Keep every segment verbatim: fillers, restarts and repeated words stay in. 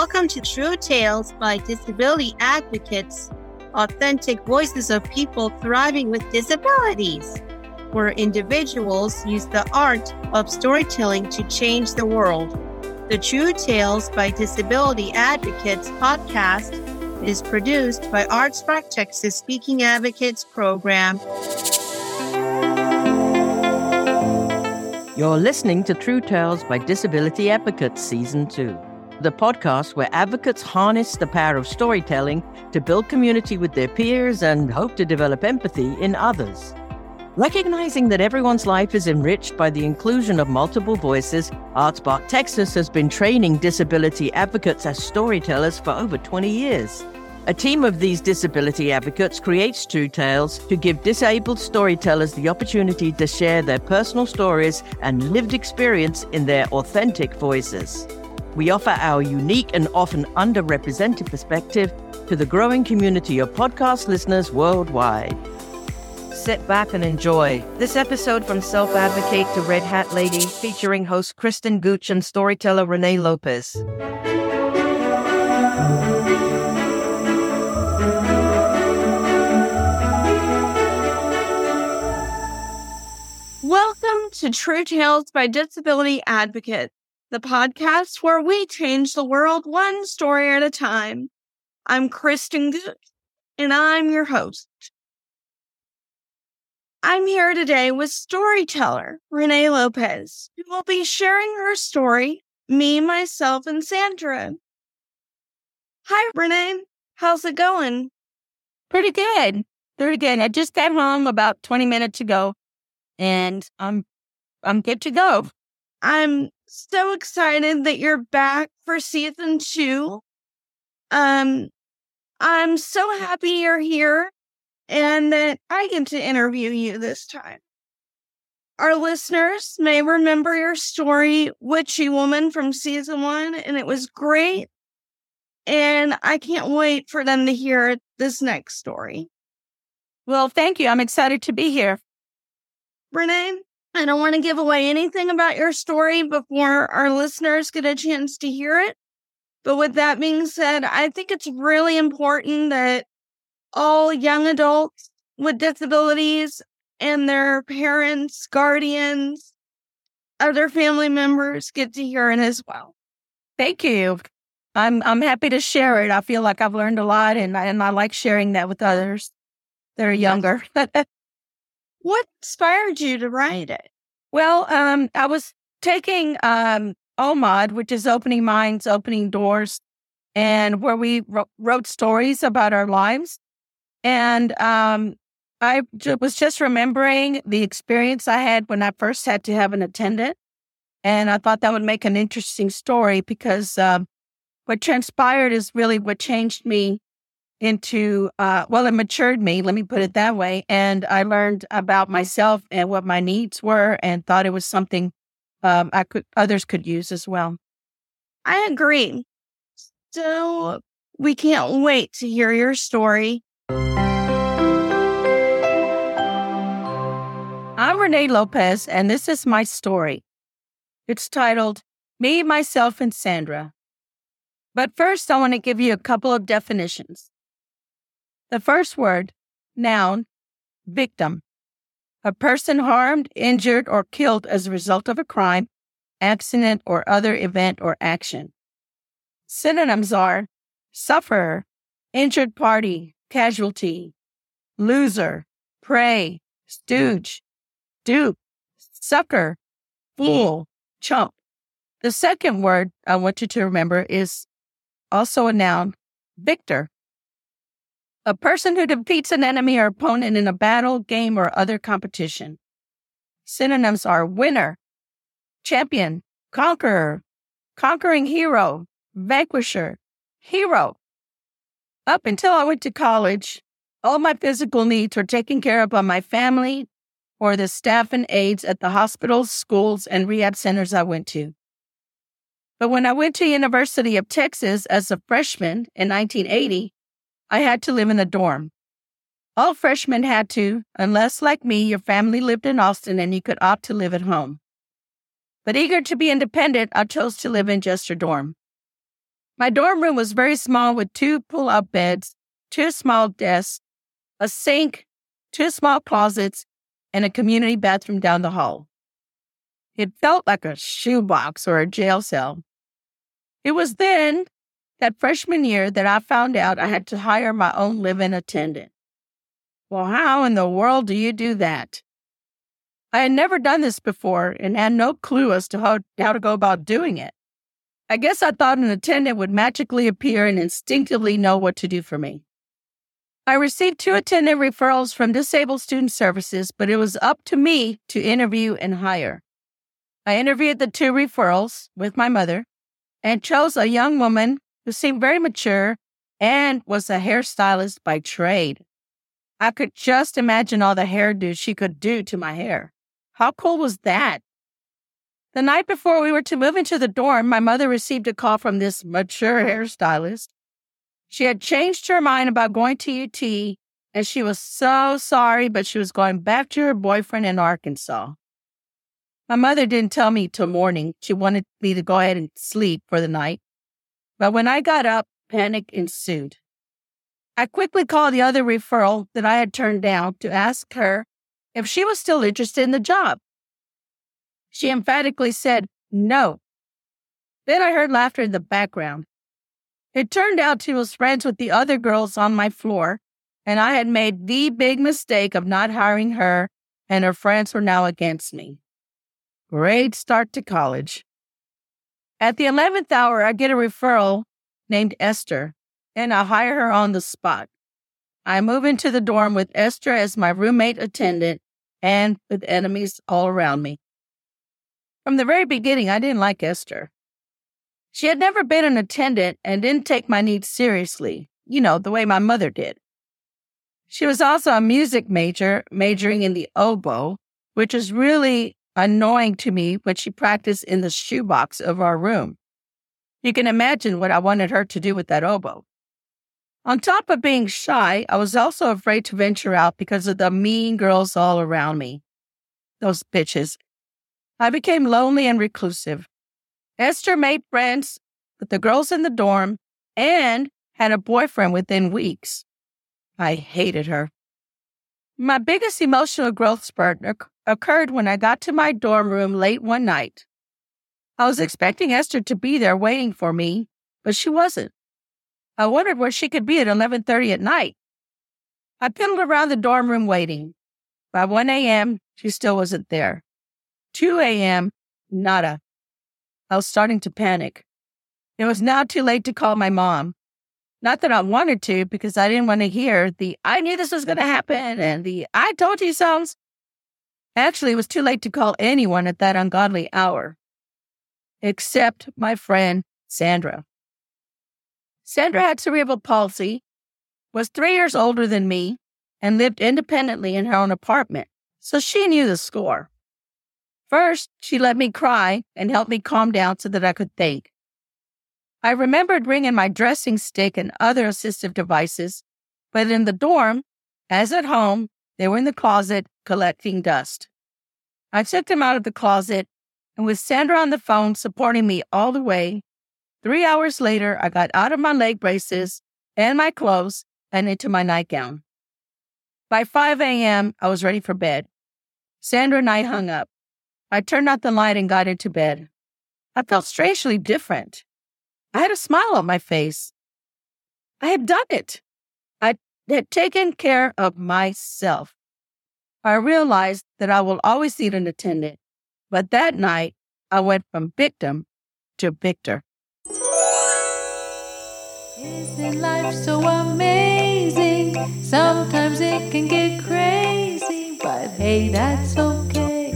Welcome to True Tales by Disability Advocates, authentic voices of people thriving with disabilities, where individuals use the art of storytelling to change the world. The True Tales by Disability Advocates podcast is produced by ArtSpark Texas Speaking Advocates Program. You're listening to True Tales by Disability Advocates Season two, the podcast where advocates harness the power of storytelling to build community with their peers and hope to develop empathy in others. Recognizing that everyone's life is enriched by the inclusion of multiple voices, ArtSpark Texas has been training disability advocates as storytellers for over twenty years. A team of these disability advocates creates True Tales to give disabled storytellers the opportunity to share their personal stories and lived experience in their authentic voices. We offer our unique and often underrepresented perspective to the growing community of podcast listeners worldwide. Sit back and enjoy this episode from Self-Advocate to Red Hat Lady, featuring host Kristen Gooch and storyteller Renee Lopez. Welcome to True Tales by Disability Advocates, the podcast where we change the world one story at a time. I'm Kristen Gooch, and I'm your host. I'm here today with storyteller Renee Lopez, who will be sharing her story, Me, Myself, and Sandra. Hi, Renee. How's it going? Pretty good. Pretty good. I just got home about twenty minutes ago, and I'm I'm good to go. I'm so excited that you're back for season two. Um, I'm so happy you're here and that I get to interview you this time. Our listeners may remember your story, Witchy Woman, from season one, and it was great. And I can't wait for them to hear this next story. Well, thank you. I'm excited to be here. Renee, I don't want to give away anything about your story before our listeners get a chance to hear it. But with that being said, I think it's really important that all young adults with disabilities and their parents, guardians, other family members get to hear it as well. Thank you. I'm I'm happy to share it. I feel like I've learned a lot, and I, and I like sharing that with others that are younger. What inspired you to write it? Well, um, I was taking um, O M O D, which is Opening Minds, Opening Doors, and where we wrote, wrote stories about our lives. And um, I j- was just remembering the experience I had when I first had to have an attendant. And I thought that would make an interesting story because um, what transpired is really what changed me into, uh, well, it matured me, let me put it that way. And I learned about myself and what my needs were and thought it was something um, I could, others could use as well. I agree. So we can't wait to hear your story. I'm Renee Lopez, and this is my story. It's titled, Me, Myself, and Sandra. But first, I want to give you a couple of definitions. The first word, noun, victim. A person harmed, injured, or killed as a result of a crime, accident, or other event or action. Synonyms are sufferer, injured party, casualty, loser, prey, stooge, dupe, sucker, fool, chump. The second word I want you to remember is also a noun, victor. A person who defeats an enemy or opponent in a battle, game, or other competition. Synonyms are winner, champion, conqueror, conquering hero, vanquisher, hero. Up until I went to college, all my physical needs were taken care of by my family or the staff and aides at the hospitals, schools, and rehab centers I went to. But when I went to University of Texas as a freshman in nineteen eighty, I had to live in a dorm. All freshmen had to, unless, like me, your family lived in Austin and you could opt to live at home. But eager to be independent, I chose to live in just a dorm. My dorm room was very small with two pull-out beds, two small desks, a sink, two small closets, and a community bathroom down the hall. It felt like a shoebox or a jail cell. It was then, that freshman year, that I found out I had to hire my own live-in attendant. Well, how in the world do you do that? I had never done this before and had no clue as to how, how to go about doing it. I guess I thought an attendant would magically appear and instinctively know what to do for me. I received two attendant referrals from Disabled Student Services, but it was up to me to interview and hire. I interviewed the two referrals with my mother and chose a young woman who seemed very mature and was a hairstylist by trade. I could just imagine all the hairdo she could do to my hair. How cool was that? The night before we were to move into the dorm, my mother received a call from this mature hairstylist. She had changed her mind about going to U T, and she was so sorry, but she was going back to her boyfriend in Arkansas. My mother didn't tell me till morning. She wanted me to go ahead and sleep for the night. But when I got up, panic ensued. I quickly called the other referral that I had turned down to ask her if she was still interested in the job. She emphatically said no. Then I heard laughter in the background. It turned out she was friends with the other girls on my floor, and I had made the big mistake of not hiring her, and her friends were now against me. Great start to college. At the eleventh hour, I get a referral named Esther, and I hire her on the spot. I move into the dorm with Esther as my roommate attendant and with enemies all around me. From the very beginning, I didn't like Esther. She had never been an attendant and didn't take my needs seriously, you know, the way my mother did. She was also a music major, majoring in the oboe, which is really annoying to me when she practiced in the shoebox of our room. You can imagine what I wanted her to do with that oboe. On top of being shy, I was also afraid to venture out because of the mean girls all around me. Those bitches. I became lonely and reclusive. Esther made friends with the girls in the dorm and had a boyfriend within weeks. I hated her. My biggest emotional growth spurt occurred when I got to my dorm room late one night. I was expecting Esther to be there waiting for me, but she wasn't. I wondered where she could be at eleven thirty at night. I piddled around the dorm room waiting. By one a.m., she still wasn't there. two a.m., nada. I was starting to panic. It was now too late to call my mom. Not that I wanted to, because I didn't want to hear the "I knew this was going to happen" and the "I told you so's." Actually, it was too late to call anyone at that ungodly hour. Except my friend, Sandra. Sandra had cerebral palsy, was three years older than me, and lived independently in her own apartment, so she knew the score. First, she let me cry and helped me calm down so that I could think. I remembered bringing my dressing stick and other assistive devices, but in the dorm, as at home, they were in the closet collecting dust. I took them out of the closet, and with Sandra on the phone supporting me all the way, three hours later, I got out of my leg braces and my clothes and into my nightgown. By five a.m., I was ready for bed. Sandra and I hung up. I turned out the light and got into bed. I felt strangely different. I had a smile on my face. I had done it. I had taken care of myself. I realized that I will always need an attendant, but that night, I went from victim to victor. Isn't life so amazing? Sometimes it can get crazy, but hey, that's okay.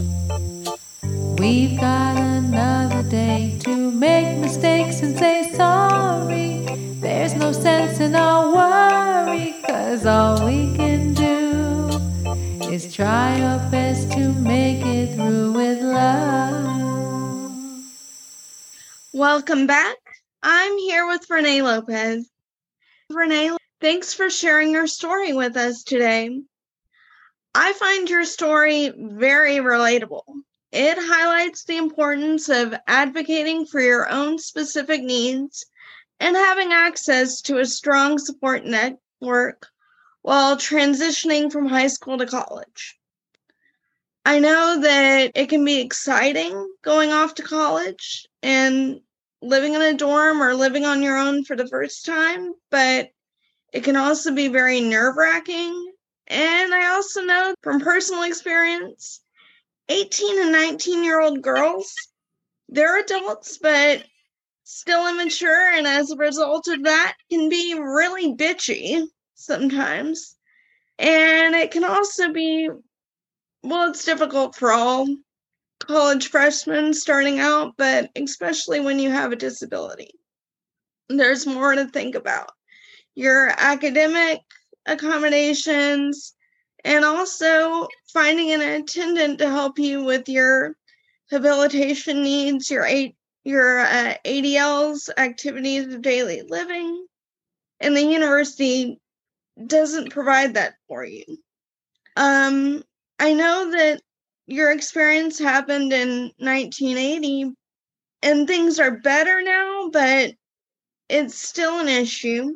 We've got another day to make mistakes and say sorry. There's no sense in our worry, 'cause all we can do is try our best to make it through with love. Welcome back. I'm here with Renee Lopez. Renee, thanks for sharing your story with us today. I find your story very relatable. It highlights the importance of advocating for your own specific needs and having access to a strong support network while transitioning from high school to college. I know that it can be exciting going off to college and living in a dorm or living on your own for the first time, but it can also be very nerve-wracking. And I also know from personal experience, eighteen and nineteen-year-old girls, they're adults, but still immature, and as a result of that, can be really bitchy sometimes. And it can also be, well, it's difficult for all college freshmen starting out, but especially when you have a disability. There's more to think about. Your academic accommodations, and also finding an attendant to help you with your habilitation needs, your A- your uh, A D Ls, activities of daily living, and the university doesn't provide that for you. Um, I know that your experience happened in nineteen eighty, and things are better now, but it's still an issue.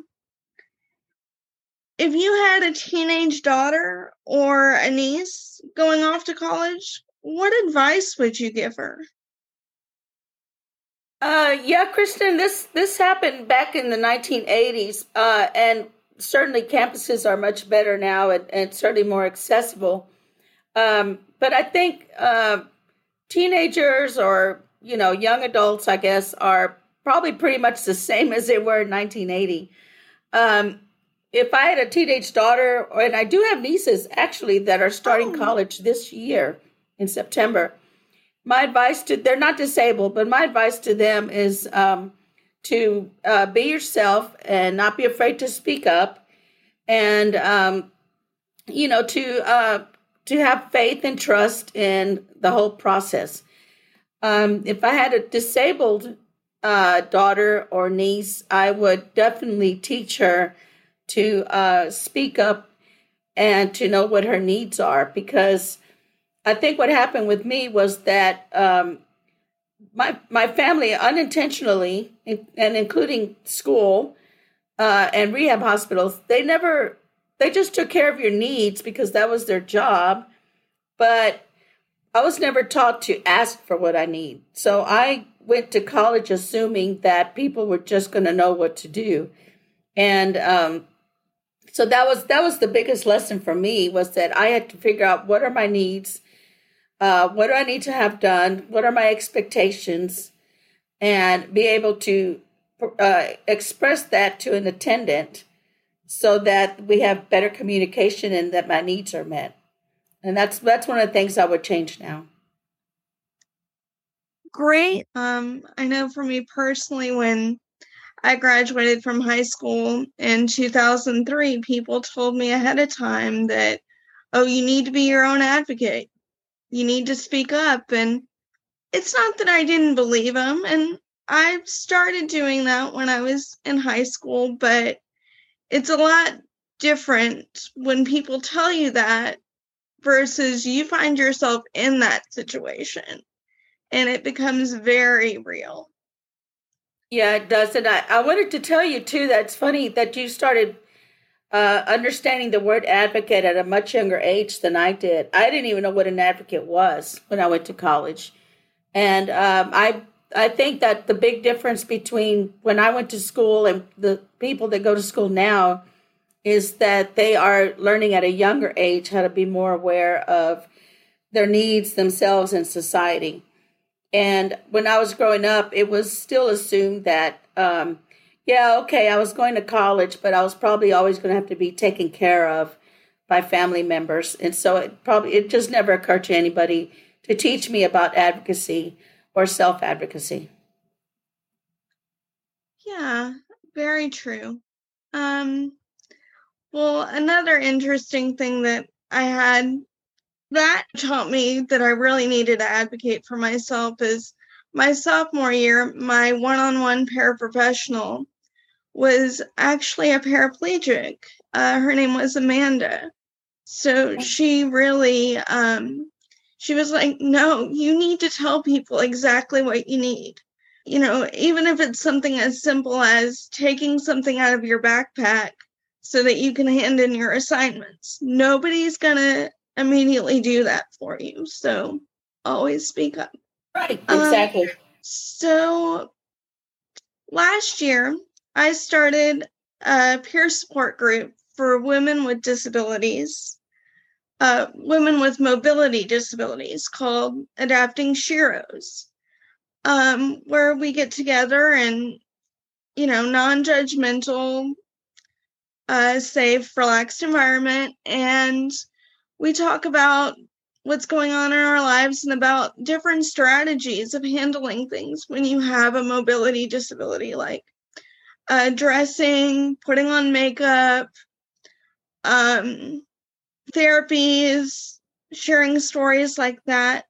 If you had a teenage daughter or a niece going off to college, what advice would you give her? Uh, yeah, Kristen, this this happened back in the nineteen eighties, uh, and certainly campuses are much better now and, and certainly more accessible. Um, but I think uh, teenagers or, you know, young adults, I guess, are probably pretty much the same as they were in nineteen eighty. Um, if I had a teenage daughter, and I do have nieces actually that are starting Oh. college this year in September, my advice to, they're not disabled, but my advice to them is um, to uh, be yourself and not be afraid to speak up, and, um, you know, to uh, to have faith and trust in the whole process. Um, if I had a disabled uh, daughter or niece, I would definitely teach her to uh, speak up and to know what her needs are, because I think what happened with me was that um, my my family unintentionally, and including school uh, and rehab hospitals, they never, they just took care of your needs because that was their job. But I was never taught to ask for what I need. So I went to college assuming that people were just going to know what to do. And um, so that was that was the biggest lesson for me, was that I had to figure out, what are my needs? Uh, what do I need to have done? What are my expectations? And be able to uh, express that to an attendant so that we have better communication and that my needs are met. And that's that's one of the things I would change now. Great. Um, I know for me personally, when I graduated from high school in two thousand three, people told me ahead of time that, oh, you need to be your own advocate. You need to speak up. And it's not that I didn't believe them. And I started doing that when I was in high school, but it's a lot different when people tell you that versus you find yourself in that situation, and it becomes very real. Yeah, it does. And I, I wanted to tell you, too, that it's funny that you started uh, understanding the word advocate at a much younger age than I did. I didn't even know what an advocate was when I went to college. And um, I I think that the big difference between when I went to school and the people that go to school now is that they are learning at a younger age how to be more aware of their needs themselves and society. And when I was growing up, it was still assumed that, um, yeah, okay, I was going to college, but I was probably always going to have to be taken care of by family members. And so it probably, it just never occurred to anybody to teach me about advocacy or self-advocacy. Yeah, very true. Um, well, another interesting thing that I had that taught me that I really needed to advocate for myself is my sophomore year, my one-on-one paraprofessional was actually a paraplegic. Uh, her name was Amanda. So she really, um, she was like, no, you need to tell people exactly what you need. you know, even if it's something as simple as taking something out of your backpack so that you can hand in your assignments. Nobody's going to immediately do that for you. So always speak up. Right, exactly. Um, so last year, I started a peer support group for women with disabilities, uh, women with mobility disabilities called Adapting Sheroes, um, where we get together and, you know, non-judgmental, uh, safe, relaxed environment, and we talk about what's going on in our lives and about different strategies of handling things when you have a mobility disability, like uh, dressing, putting on makeup, um, therapies, sharing stories like that.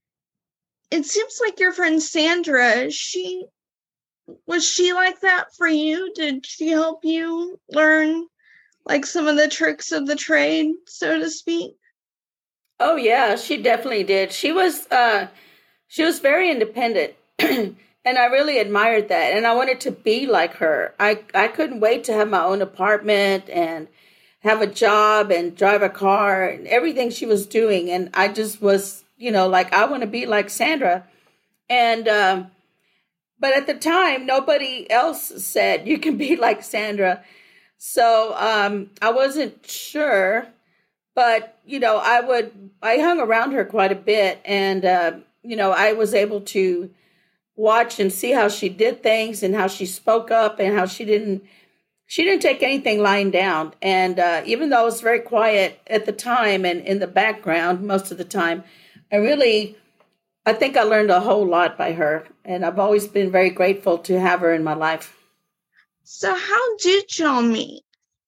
It seems like your friend Sandra, she was she like that for you? Did she help you learn like some of the tricks of the trade, so to speak? Oh yeah, she definitely did. She was uh she was very independent. And I really admired that. And I wanted to be like her. I, I couldn't wait to have my own apartment and have a job and drive a car and everything she was doing. And I just was, you know, like, I want to be like Sandra. And, um, but at the time, nobody else said you can be like Sandra. So um, I wasn't sure. But, you know, I would, I hung around her quite a bit. And, uh, you know, I was able to watch and see how she did things and how she spoke up and how she didn't she didn't take anything lying down. And uh, even though I was very quiet at the time and in the background most of the time, I really I think I learned a whole lot by her, and I've always been very grateful to have her in my life. So how did y'all meet?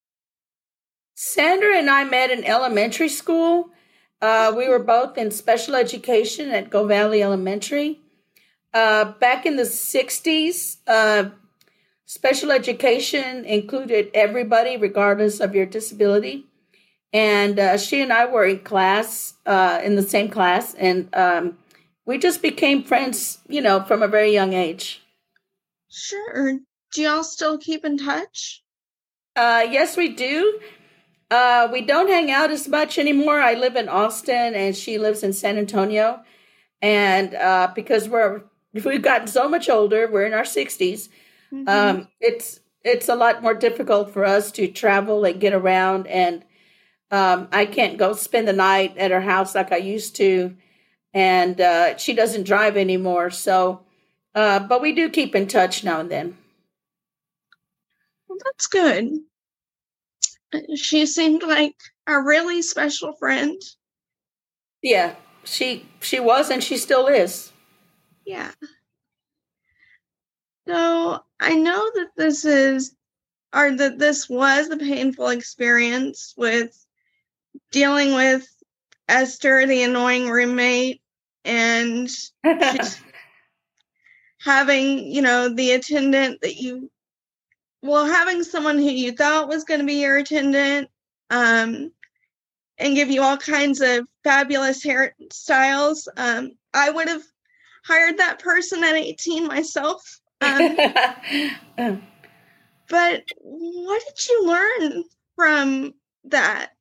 Sandra and I met in elementary school. Uh, we were both in special education at Go Valley Elementary. Uh, back in the sixties, uh, special education included everybody, regardless of your disability. And uh, she and I were in class, uh, in the same class, and um, we just became friends, you know, from a very young age. Sure. Do y'all still keep in touch? Uh, yes, we do. Uh, we don't hang out as much anymore. I live in Austin, and she lives in San Antonio. And uh, because we're we've gotten so much older, we're in our sixties. Mm-hmm. Um, it's it's a lot more difficult for us to travel and get around, and um, I can't go spend the night at her house like I used to, and uh, she doesn't drive anymore. So, uh, but we do keep in touch now and then. Well, that's good. She seemed like a really special friend. Yeah, she she was, and she still is. Yeah. So I know that this is, or that this was a painful experience with dealing with Esther, the annoying roommate, and having, you know, the attendant that you, well, having someone who you thought was going to be your attendant, um, and give you all kinds of fabulous hairstyles. Um, I would have hired that person at eighteen myself. Um, but what did you learn from that?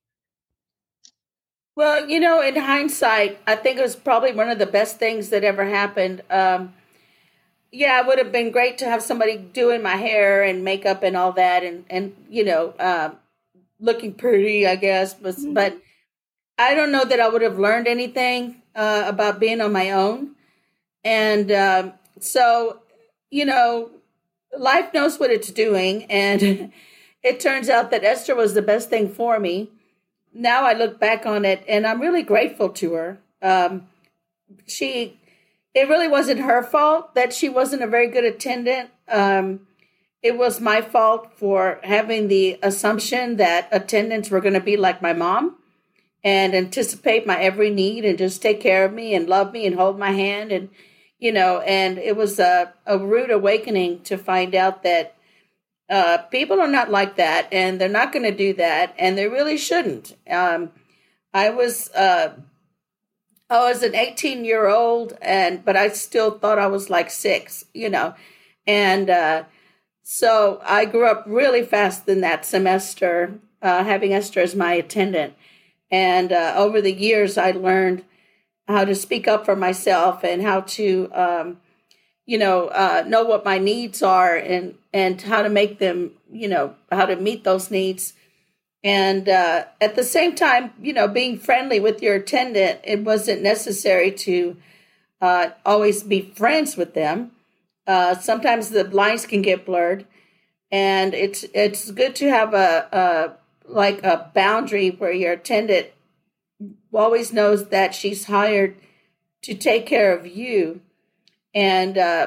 Well, you know, in hindsight, I think it was probably one of the best things that ever happened. Um, yeah, it would have been great to have somebody doing my hair and makeup and all that, and, and you know, uh, looking pretty, I guess. But, mm-hmm. but I don't know that I would have learned anything uh, about being on my own. And um, so, you know, life knows what it's doing. And it turns out that Esther was the best thing for me. Now I look back on it and I'm really grateful to her. Um, she, it really wasn't her fault that she wasn't a very good attendant. Um, it was my fault for having the assumption that attendants were going to be like my mom and anticipate my every need and just take care of me and love me and hold my hand. And, you know, and it was a, a rude awakening to find out that Uh, people are not like that, and they're not going to do that, and they really shouldn't. Um, I was, uh, I was an eighteen year old, and but I still thought I was like six, you know. And uh, so I grew up really fast in that semester, uh, having Esther as my attendant. And uh, over the years, I learned how to speak up for myself and how to, um, you know, uh, know what my needs are and, and how to make them, you know, how to meet those needs. And uh, at the same time, you know, being friendly with your attendant, it wasn't necessary to uh, always be friends with them. Uh, sometimes the lines can get blurred, and it's it's good to have a, a like a boundary where your attendant always knows that she's hired to take care of you, and uh,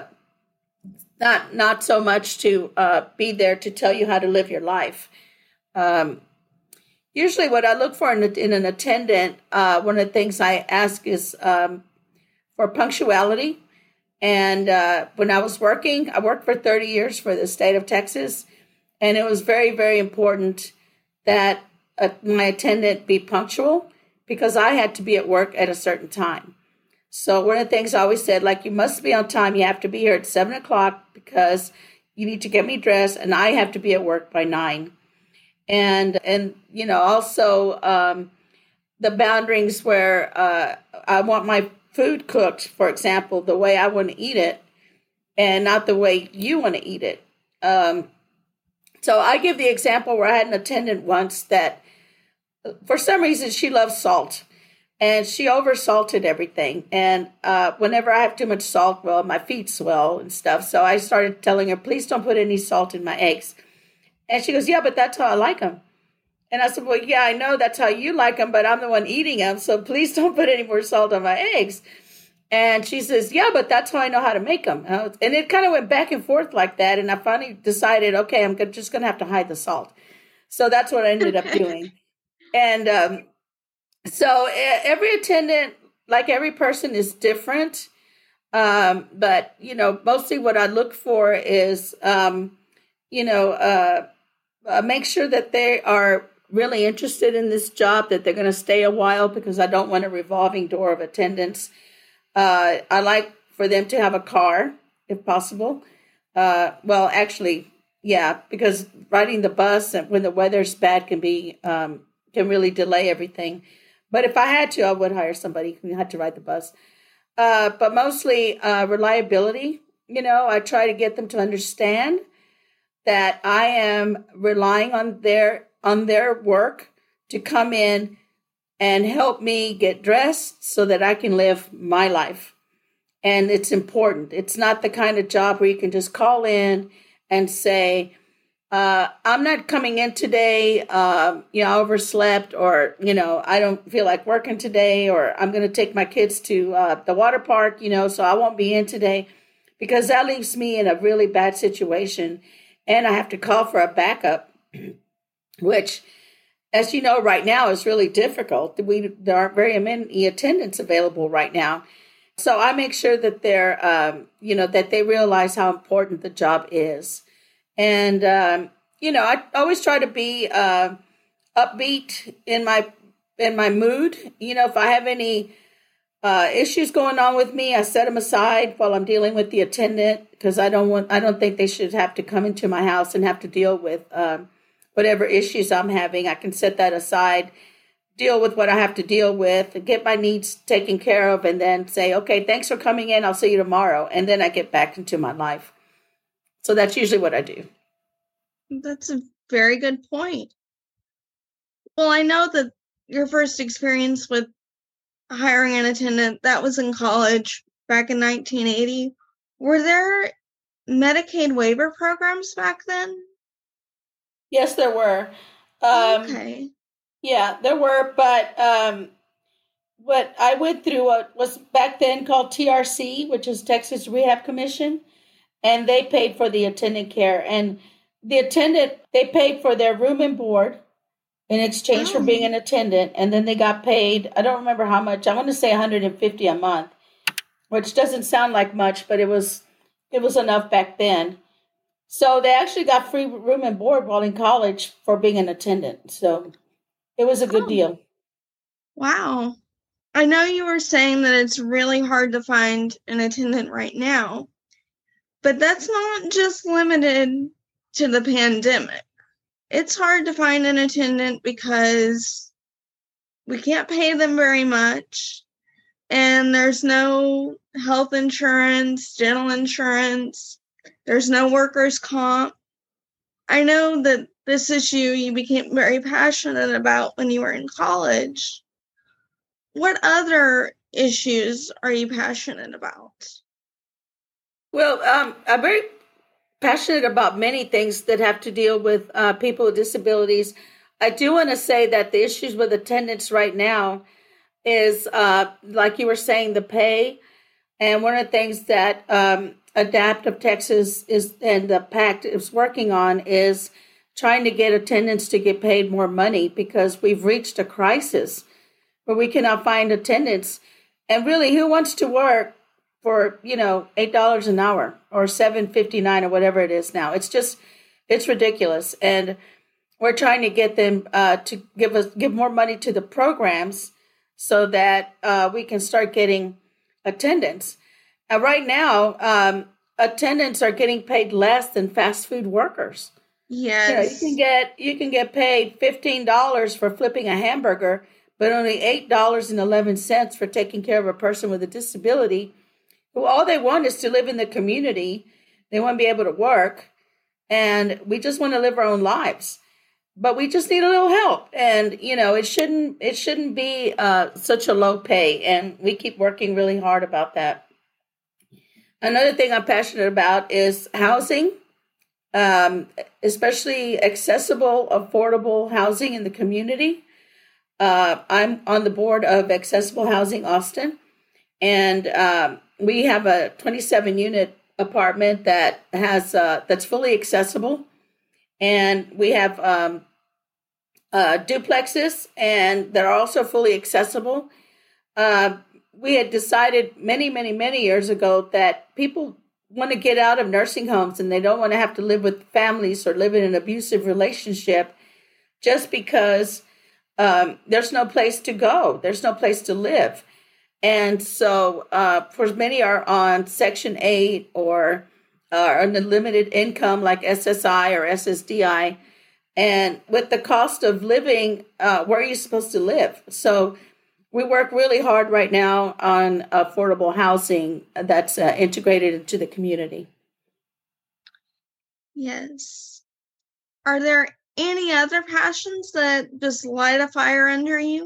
not not so much to uh, be there to tell you how to live your life. Um, Usually what I look for in, a, in an attendant, uh, one of the things I ask is um, for punctuality. And uh, when I was working, I worked for thirty years for the state of Texas. And it was very, very important that uh, my attendant be punctual because I had to be at work at a certain time. So one of the things I always said, like, you must be on time. You have to be here at seven o'clock because you need to get me dressed. And I have to be at work by nine. And, and you know, also um, the boundaries where uh, I want my food cooked, for example, the way I want to eat it and not the way you want to eat it. Um, so I give the example where I had an attendant once that for some reason she loves salt and she oversalted everything. And uh, whenever I have too much salt, well, my feet swell and stuff. So I started telling her, please don't put any salt in my eggs. And she goes, yeah, but that's how I like them. And I said, well, yeah, I know that's how you like them, but I'm the one eating them. So please don't put any more salt on my eggs. And she says, yeah, but that's how I know how to make them. And it kind of went back and forth like that. And I finally decided, okay, I'm just going to have to hide the salt. So that's what I ended up doing. And um, so every attendant, like every person, is different. Um, but, you know, mostly what I look for is, um, you know, uh, Uh, make sure that they are really interested in this job, that they're going to stay a while because I don't want a revolving door of attendance. Uh, I like for them to have a car, if possible. Uh, well, actually, yeah, because riding the bus and when the weather's bad can be um, can really delay everything. But if I had to, I would hire somebody who had to ride the bus. Uh, but mostly uh, reliability. You know, I try to get them to understand that I am relying on their on their work to come in and help me get dressed so that I can live my life. And it's important. It's not the kind of job where you can just call in and say, uh, I'm not coming in today, uh, you know, I overslept, or, you know, I don't feel like working today, or I'm going to take my kids to uh, the water park, you know, so I won't be in today, because that leaves me in a really bad situation. And I have to call for a backup, which, as you know, right now is really difficult. We there aren't very many attendants available right now. So I make sure that they're, um, you know, that they realize how important the job is. And, um, you know, I always try to be uh, upbeat in my in my mood. You know, if I have any Uh, issues going on with me, I set them aside while I'm dealing with the attendant, because I don't want, I don't think they should have to come into my house and have to deal with um, whatever issues I'm having. I can set that aside, deal with what I have to deal with, get my needs taken care of, and then say, okay, thanks for coming in. I'll see you tomorrow. And then I get back into my life. So that's usually what I do. That's a very good point. Well, I know that your first experience with hiring an attendant, that was in college back in nineteen eighty. Were there Medicaid waiver programs back then? Yes, there were. Um, okay. Yeah, there were, but um, what I went through was back then called T R C, which is Texas Rehab Commission, and they paid for the attendant care. And the attendant, they paid for their room and board in exchange oh. for being an attendant, and then they got paid, I don't remember how much, I want to say one hundred fifty dollars a month, which doesn't sound like much, but it was it was enough back then. So they actually got free room and board while in college for being an attendant. So it was a good oh. deal. Wow. I know you were saying that it's really hard to find an attendant right now, but that's not just limited to the pandemic. It's hard to find an attendant because we can't pay them very much, and there's no health insurance, dental insurance, there's no workers' comp. I know that this issue you became very passionate about when you were in college. What other issues are you passionate about? Well, um, I'm very passionate about many things that have to deal with uh, people with disabilities. I do want to say that the issues with attendance right now is, uh, like you were saying, the pay. And one of the things that um, Adaptive Texas is and the PACT is working on is trying to get attendants to get paid more money, because we've reached a crisis where we cannot find attendants. And really, who wants to work for, you know, eight dollars an hour or seven fifty-nine or whatever it is now? It's just, it's ridiculous. And we're trying to get them uh, to give us give more money to the programs so that uh, we can start getting attendants. And right now, um, attendants are getting paid less than fast food workers. Yes. You know, you can get you can get paid fifteen dollars for flipping a hamburger, but only eight dollars and eleven cents for taking care of a person with a disability who all they want is to live in the community. They want to be able to work, and we just want to live our own lives. But we just need a little help, and you know, it shouldn't it shouldn't be uh, such a low pay, and we keep working really hard about that. Another thing I'm passionate about is housing, um, especially accessible, affordable housing in the community. Uh, I'm on the board of Accessible Housing Austin, and um, we have a twenty-seven unit apartment that has uh, that's fully accessible. And we have um, uh, duplexes, and they're also fully accessible. Uh, we had decided many, many, many years ago that people want to get out of nursing homes, and they don't want to have to live with families or live in an abusive relationship just because um, there's no place to go. There's no place to live. And so uh, for many are on Section eight or Uh, on a limited income like S S I or S S D I. And with the cost of living, uh, where are you supposed to live? So we work really hard right now on affordable housing that's uh, integrated into the community. Yes. Are there any other passions that just light a fire under you?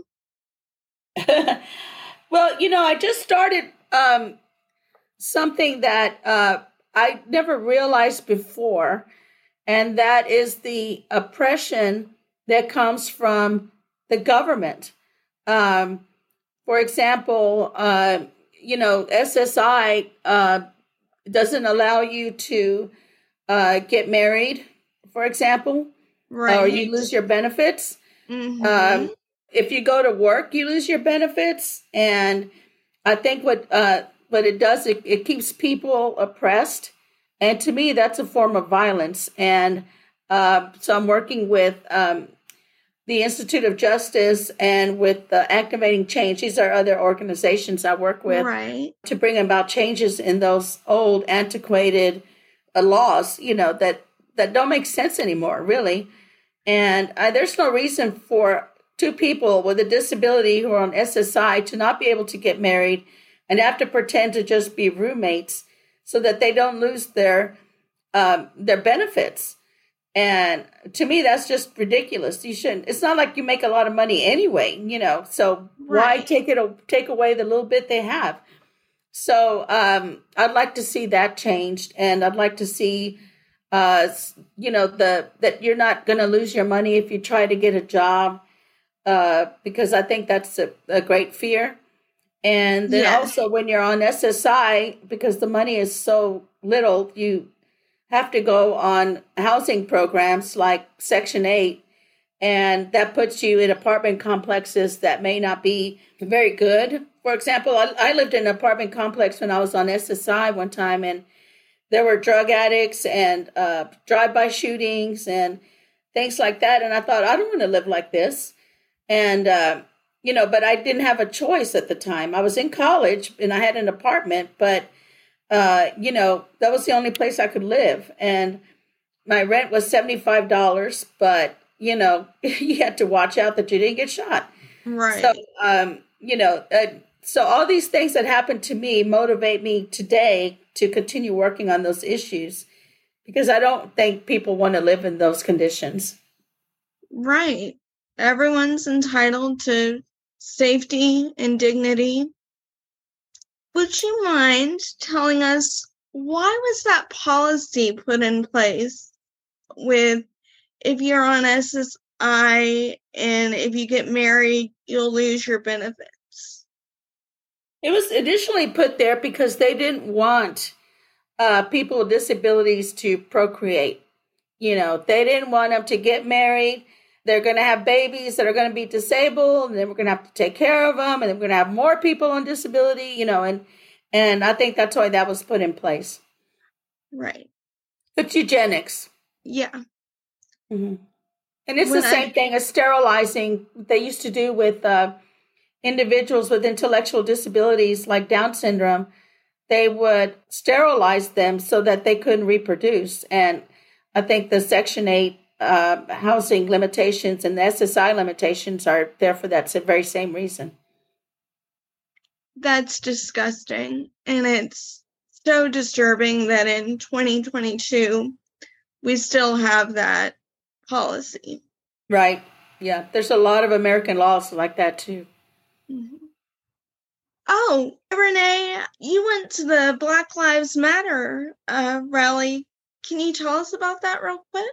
Well, you know, I just started um, something that uh, I never realized before, and that is the oppression that comes from the government. Um, for example, uh, you know, S S I uh, doesn't allow you to uh, get married, for example, Right. or you lose your benefits. Mm-hmm. Um, if you go to work, you lose your benefits. And I think what uh, what it does, it, it keeps people oppressed. And to me, that's a form of violence. And uh, so I'm working with um, the Institute of Justice and with uh, Activating Change. These are other organizations I work with, Right. to bring about changes in those old, antiquated uh, laws, you know, that, that don't make sense anymore, really. And uh, there's no reason for two people with a disability who are on S S I to not be able to get married and have to pretend to just be roommates so that they don't lose their um, their benefits. And to me, that's just ridiculous. You shouldn't. It's not like you make a lot of money anyway, you know. So Right. why take it take away the little bit they have? So um, I'd like to see that changed, and I'd like to see, uh, you know, the that you're not going to lose your money if you try to get a job, uh, because I think that's a, a great fear. And then Yes. also when you're on S S I, because the money is so little, you have to go on housing programs like Section eight, and that puts you in apartment complexes that may not be very good. For example, I, I lived in an apartment complex when I was on S S I one time, and there were drug addicts and uh, drive-by shootings and things like that. And I thought, I don't want to live like this. And uh, you know, but I didn't have a choice at the time. I was in college and I had an apartment, but, uh, you know, that was the only place I could live. And my rent was seventy-five dollars, but, you know, you had to watch out that you didn't get shot. Right. So, um, you know, uh, so all these things that happened to me motivate me today to continue working on those issues, because I don't think people want to live in those conditions. Right. Everyone's entitled to safety and dignity. Would you mind telling us, why was that policy put in place with, if you're on S S I and if you get married, you'll lose your benefits? It was initially put there because they didn't want uh, people with disabilities to procreate. You know, they didn't want them to get married. They're going to have babies that are going to be disabled, and then we're going to have to take care of them, and then we're going to have more people on disability, you know, and and I think that's why that was put in place. Right. It's eugenics. Yeah. Mm-hmm. And it's When the same I- thing as sterilizing they used to do with uh, individuals with intellectual disabilities like Down syndrome. They would sterilize them so that they couldn't reproduce. And I think the Section eight uh, housing limitations and the S S I limitations are there for that very same reason. That's disgusting. And it's so disturbing that in twenty twenty-two, we still have that policy. Right. Yeah. There's a lot of American laws like that, too. Mm-hmm. Oh, Renee, you went to the Black Lives Matter uh, rally. Can you tell us about that real quick?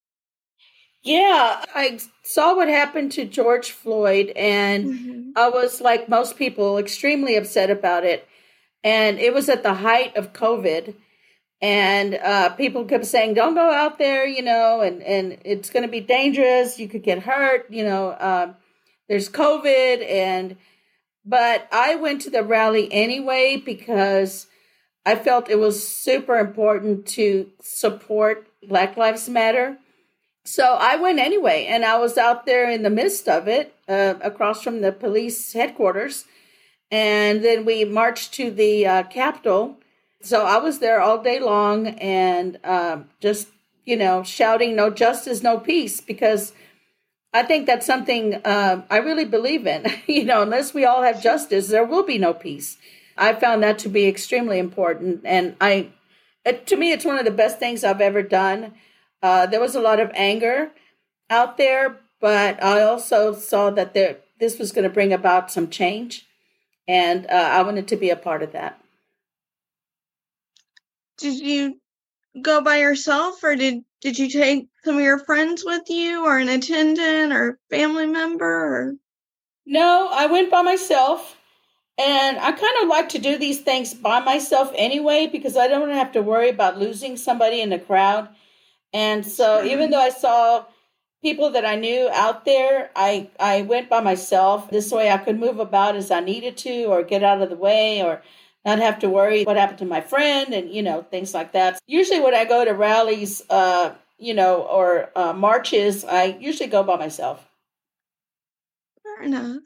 Yeah, I saw what happened to George Floyd, and Mm-hmm. I was, like most people, extremely upset about it. And it was at the height of COVID, and uh, people kept saying, don't go out there, you know, and, and it's going to be dangerous. You could get hurt, you know, uh, there's COVID. And but I went to the rally anyway because I felt it was super important to support Black Lives Matter. So I went anyway, and I was out there in the midst of it, uh, across from the police headquarters. And then we marched to the uh, Capitol. So I was there all day long and um, just, you know, shouting, no justice, no peace, because I think that's something uh, I really believe in. You know, unless we all have justice, there will be no peace. I found that to be extremely important. And I, it, to me, it's one of the best things I've ever done. Uh, there was a lot of anger out there, but I also saw that there, this was going to bring about some change. And uh, I wanted to be a part of that. Did you go by yourself, or did, did you take some of your friends with you, or an attendant or family member? Or? No, I went by myself. And I kind of like to do these things by myself anyway, because I don't have to worry about losing somebody in the crowd. And so even though I saw people that I knew out there, I, I went by myself. This way I could move about as I needed to, or get out of the way, or not have to worry what happened to my friend, and, you know, things like that. Usually when I go to rallies, uh, you know, or uh, marches, I usually go by myself. Fair enough.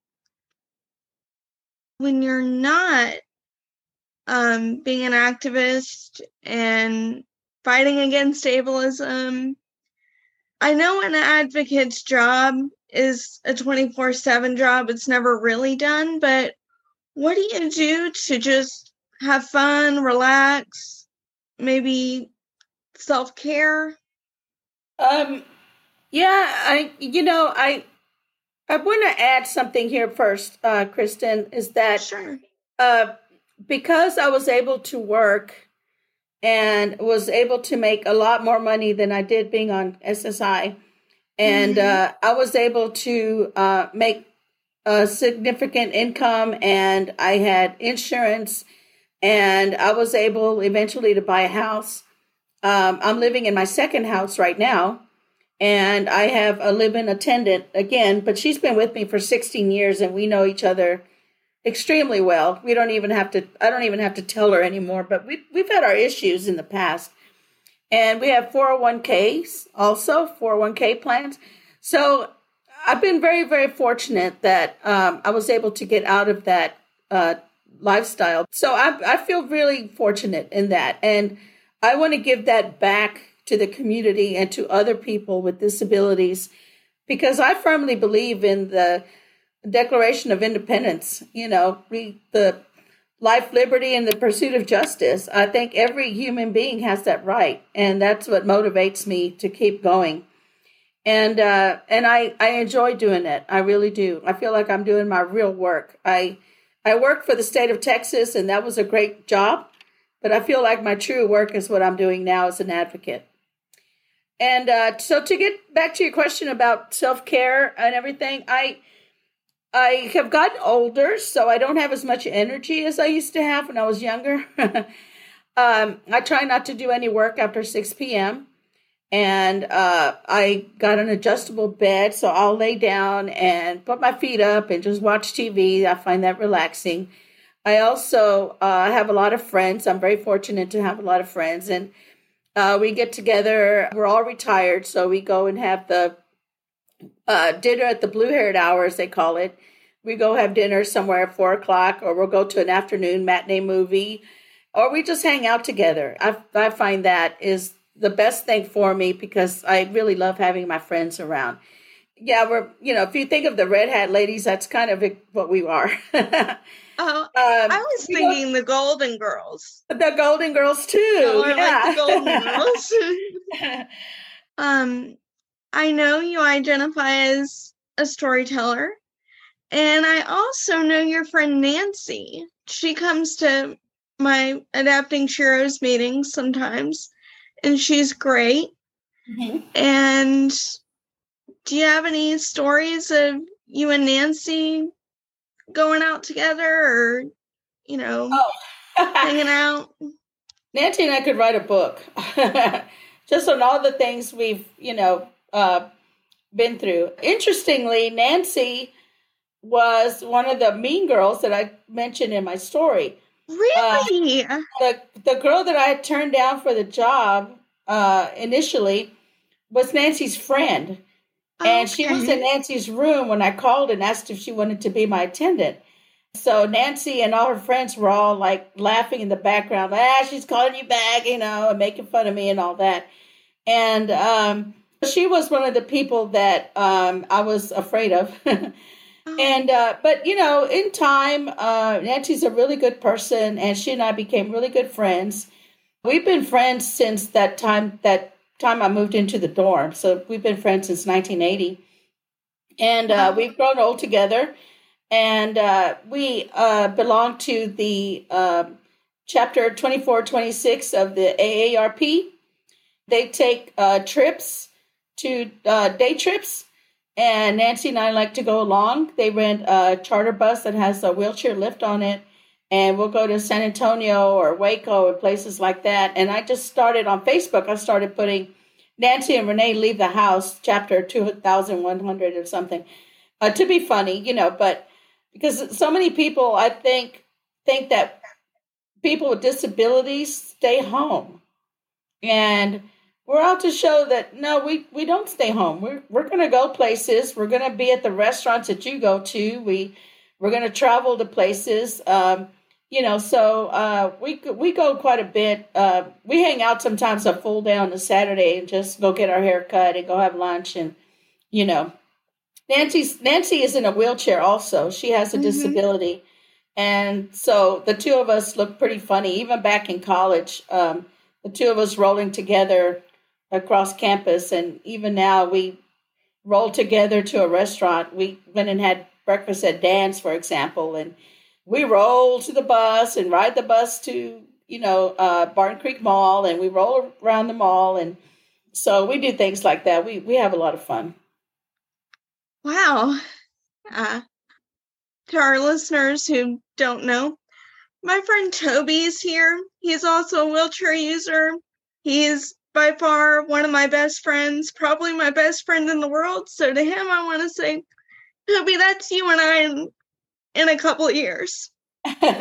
When you're not um, being an activist and fighting against ableism, I know an advocate's job is a twenty-four seven job. It's never really done, but what do you do to just have fun, relax, maybe self-care? Um, yeah, I, you know, I, I want to add something here first, uh, Kristen, is that Sure. uh, because I was able to work and was able to make a lot more money than I did being on S S I, and Mm-hmm. uh, I was able to uh, make a significant income, and I had insurance, and I was able eventually to buy a house. Um, I'm living in my second house right now. And I have a live-in attendant again, but she's been with me for sixteen years, and we know each other extremely well. We don't even have to, I don't even have to tell her anymore, but we, we've had our issues in the past. And we have four oh one k's also, four oh one k plans. So I've been very, very fortunate that um, I was able to get out of that uh, lifestyle. So I, I feel really fortunate in that. And I want to give that back to the community and to other people with disabilities, because I firmly believe in the Declaration of Independence, you know, we, the life, liberty, and the pursuit of justice. I think every human being has that right. And that's what motivates me to keep going. And uh, and I, I enjoy doing it. I really do. I feel like I'm doing my real work. I I work for the state of Texas, and that was a great job. But I feel like my true work is what I'm doing now as an advocate. And uh, so to get back to your question about self-care and everything, I I have gotten older, so I don't have as much energy as I used to have when I was younger. um, I try not to do any work after six p.m., and uh, I got an adjustable bed, so I'll lay down and put my feet up and just watch T V. I find that relaxing. I also uh, have a lot of friends. I'm very fortunate to have a lot of friends, and uh, we get together. We're all retired, so we go and have the uh, dinner at the Blue-Haired Hour, as they call it. We go have dinner somewhere at four o'clock, or we'll go to an afternoon matinee movie, or we just hang out together. I, I find that is the best thing for me, because I really love having my friends around. Yeah, we're, you know, if you think of the Red Hat ladies, that's kind of what we are. Oh, Um, I was you thinking the Golden Girls. know, the Golden Girls too. Oh, I yeah. like the Golden Girls. um, I know you identify as a storyteller, and I also know your friend Nancy. She comes to my Adapting Sheroes meetings sometimes, and she's great. Mhm. And do you have any stories of you and Nancy going out together, or, you know, Oh. hanging out? Nancy and I could write a book just on all the things we've, you know, uh, been through. Interestingly, Nancy was one of the mean girls that I mentioned in my story. Really? Uh, the the girl that I had turned down for the job uh, initially was Nancy's friend. And she was in Nancy's room when I called and asked if she wanted to be my attendant. So Nancy and all her friends were all like laughing in the background. Ah, she's calling you back, you know, and making fun of me and all that. And um, she was one of the people that um, I was afraid of. and, uh, but, you know, in time, uh, Nancy's a really good person, and she and I became really good friends. We've been friends since that time, that time I moved into the dorm. So we've been friends since nineteen eighty. And uh, we've grown old together. And uh, we uh, belong to the uh, chapter twenty-four twenty-six of the A A R P. They take uh, trips to uh, day trips, and Nancy and I like to go along. They rent a charter bus that has a wheelchair lift on it, and we'll go to San Antonio or Waco and places like that. And I just started on Facebook. I started putting Nancy and Renee Leave the House, chapter two thousand one hundred or something, uh, to be funny, you know, but because so many people, I think, think that people with disabilities stay home. And we're out to show that, no, we, we don't stay home. We're we're going to go places. We're going to be at the restaurants that you go to. We, we're going to travel to places. Um, you know, so uh, we we go quite a bit. Uh, we hang out sometimes a full day on a Saturday and just go get our hair cut and go have lunch. And, you know, Nancy's, Nancy is in a wheelchair also. She has a mm-hmm. disability. And so the two of us look pretty funny. Even back in college, um, the two of us rolling together across campus. And even now we roll together to a restaurant. We went and had breakfast at Dan's, for example, and we roll to the bus and ride the bus to, you know, uh, Barton Creek Mall, and we roll around the mall. And so we do things like that. We we have a lot of fun. Wow. Uh, to our listeners who don't know, my friend Toby is here. He's also a wheelchair user. He's by far one of my best friends, probably my best friend in the world. So to him, I want to say, Toby, that's you and I in, in a couple of years.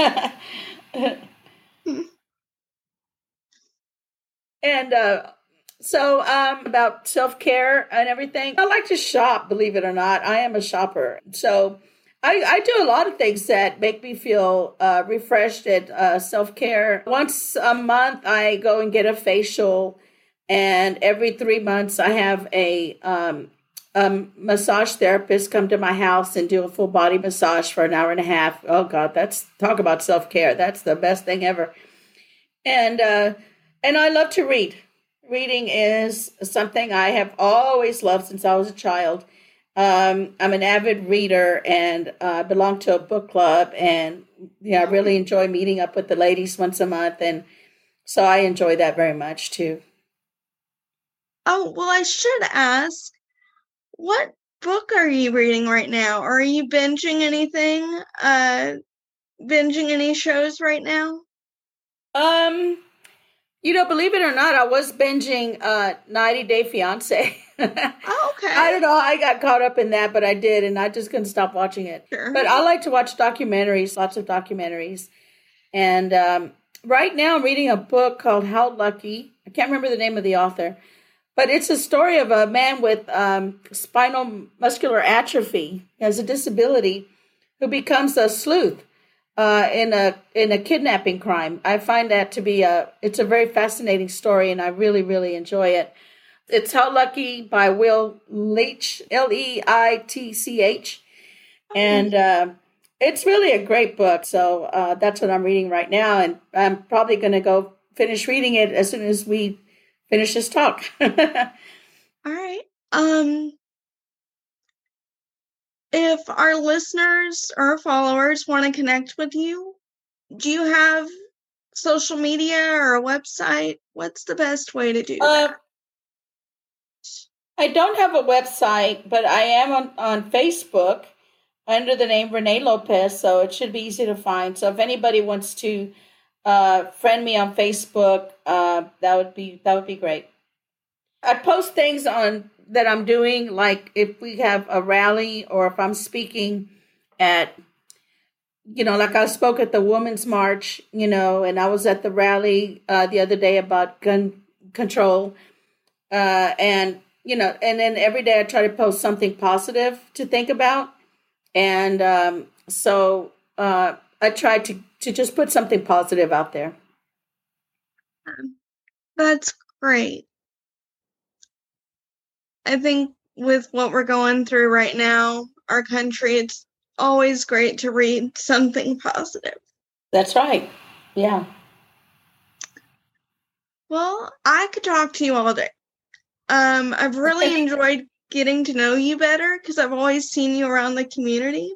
And uh, So um, about self-care and everything, I like to shop, believe it or not. I am a shopper. So I, I do a lot of things that make me feel uh, refreshed and uh, self-care. Once a month, I go and get a facial. And every three months, I have a um, um, massage therapist come to my house and do a full body massage for an hour and a half. Oh, God, that's talk about self-care. That's the best thing ever. And uh, and I love to read. Reading is something I have always loved since I was a child. Um, I'm an avid reader and uh, belong to a book club. And yeah, I really enjoy meeting up with the ladies once a month. And so I enjoy that very much, too. Oh, well, I should ask, what book are you reading right now? Are you binging anything? Uh, binging any shows right now? Um... You know, believe it or not, I was binging uh, ninety Day Fiancé. Oh, okay. I don't know. I got caught up in that, but I did, and I just couldn't stop watching it. Sure. But I like to watch documentaries, lots of documentaries. And um, right now I'm reading a book called How Lucky. I can't remember the name of the author, but it's a story of a man with um, spinal muscular atrophy. He has a disability who becomes a sleuth. Uh, in a in a kidnapping crime. I find that to be a it's a very fascinating story, and I really really enjoy it. It's How Lucky by Will Leitch, L E I T C H, and uh, it's really a great book. So uh, that's what I'm reading right now, and I'm probably going to go finish reading it as soon as we finish this talk. All right. Um. If our listeners or followers want to connect with you, do you have social media or a website? What's the best way to do uh, that? I don't have a website, but I am on, on Facebook under the name Renee Lopez, so it should be easy to find. So if anybody wants to uh, friend me on Facebook, uh, that would be that would be great. I post things on that I'm doing, like if we have a rally or if I'm speaking at, you know, like I spoke at the Women's March, you know, and I was at the rally uh, the other day about gun control. Uh, and, you know, and then every day I try to post something positive to think about. And um, so uh, I try to, to just put something positive out there. That's great. I think with what we're going through right now, our country, it's always great to read something positive. That's right. Yeah. Well, I could talk to you all day. Um, I've really enjoyed getting to know you better because I've always seen you around the community.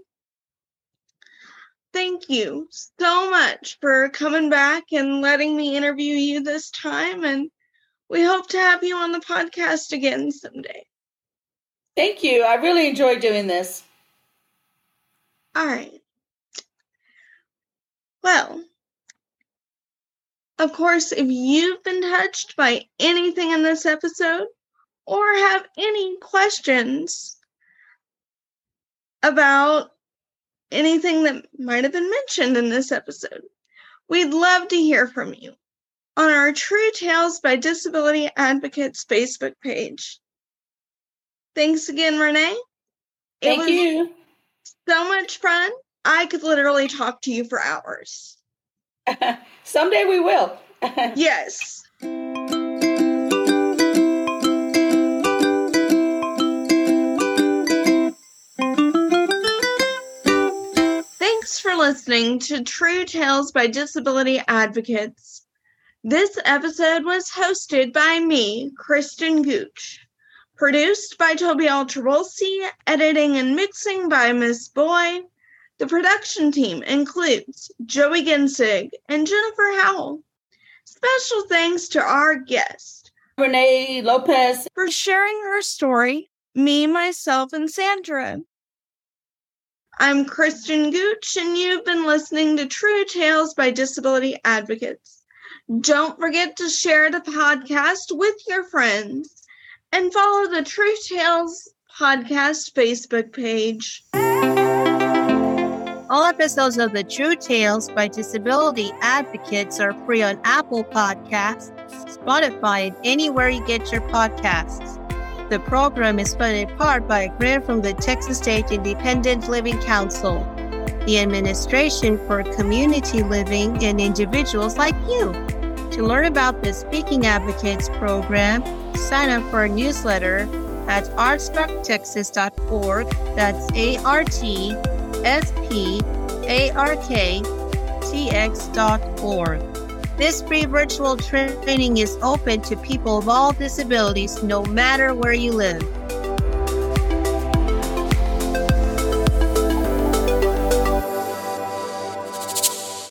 Thank you so much for coming back and letting me interview you this time, and we hope to have you on the podcast again someday. Thank you. I really enjoyed doing this. All right. Well, of course, if you've been touched by anything in this episode or have any questions about anything that might have been mentioned in this episode, we'd love to hear from you on our True Tales by Disability Advocates Facebook page. Thanks again, Renee. Thank it was you. So much fun. I could literally talk to you for hours. Someday we will. Yes. Thanks for listening to True Tales by Disability Advocates. This episode was hosted by me, Kristen Gooch. Produced by Toby Altrabulsi, editing and mixing by Miss Boy. The production team includes Joey Ginsig and Jennifer Howell. Special thanks to our guest, Renee Lopez, for sharing her story, Me, Myself, and Sandra. I'm Kristen Gooch, and you've been listening to True Tales by Disability Advocates. Don't forget to share the podcast with your friends and follow the True Tales Podcast Facebook page. All episodes of the True Tales by Disability Advocates are free on Apple Podcasts, Spotify, and anywhere you get your podcasts. The program is funded in part by a grant from the Texas State Independent Living Council, the administration for community living and individuals like you. To learn about the Speaking Advocates program, sign up for a newsletter at artstruck texas dot org. That's A R T S P A R K T X dot org. This free virtual training is open to people of all disabilities, no matter where you live.